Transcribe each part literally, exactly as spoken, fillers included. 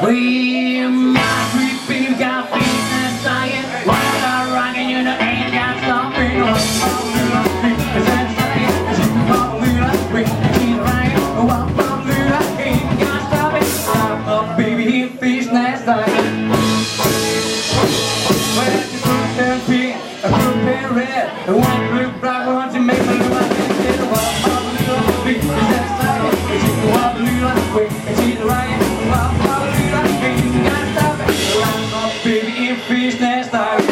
We my sweet baby got feet and sighing. While I'm rocking, you know, ain't got something. Oh, it's that sighing. It's you follow me like we keep right. Oh, I'm from me like ain't got stopping. I'm a baby fish nest sighing. Well, it's a fruit and pink, a fruit and red, and one blue black one to make me look like this. Oh, I'm a little fish nest sighing. It's you follow me like we keep right. Oh, I'm baby in fish nest time.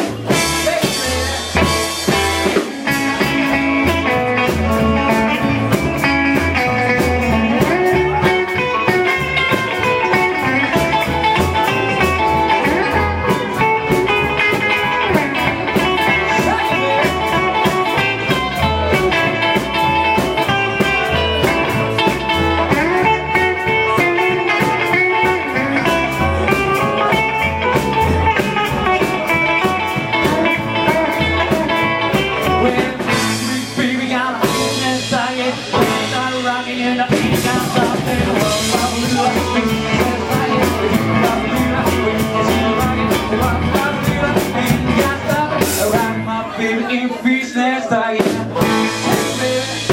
You know, ain't got something. Oh, I'm a little fish nest sighing. You probably like it. It's you rocking. Oh, I'm probably like it. Ain't got something. I rock my baby in fish nest sighing. Hey, baby.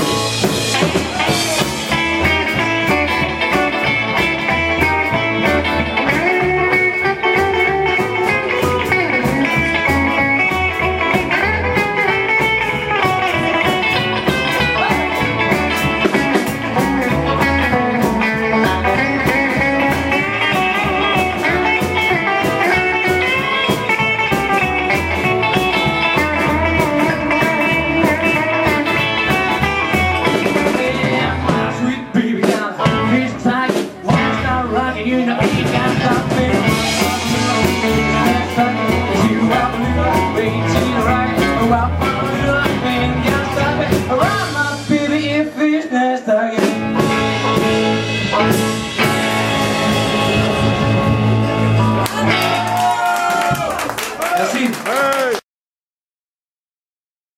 You know, ain't got something. You are blue, wait till you're right. Oh, I'm blue, ain't got something. Around my baby in fish nest again.